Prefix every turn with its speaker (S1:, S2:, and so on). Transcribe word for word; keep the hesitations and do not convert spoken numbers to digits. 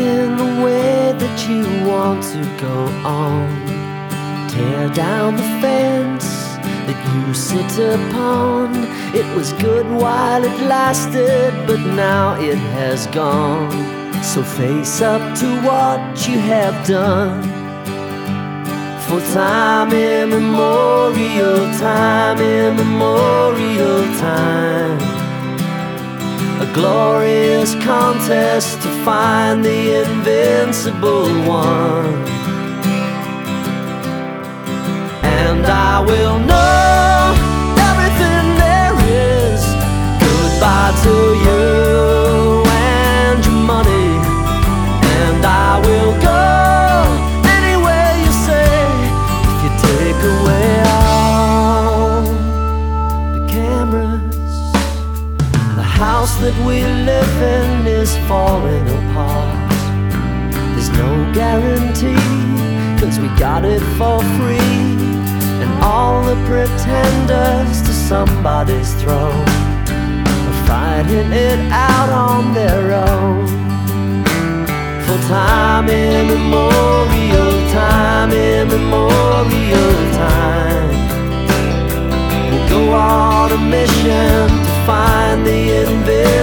S1: in the way that you want to go on. Tear down the fence that you sit upon. It was good while it lasted, but now it has gone. So face up to what you have done. For time immemorial, time immemorial time, a glorious contest to find the invincible one. And I will know everything there is. Goodbye to you and your money, and I will go anywhere you say if you take away all the cameras. The house that we live in is falling apart. There's no guarantee, 'cause we got it for free. And all the pretenders to somebody's throne are fighting it out on their own. For time immemorial, time immemorial time, we'll go on a mission to find the invisible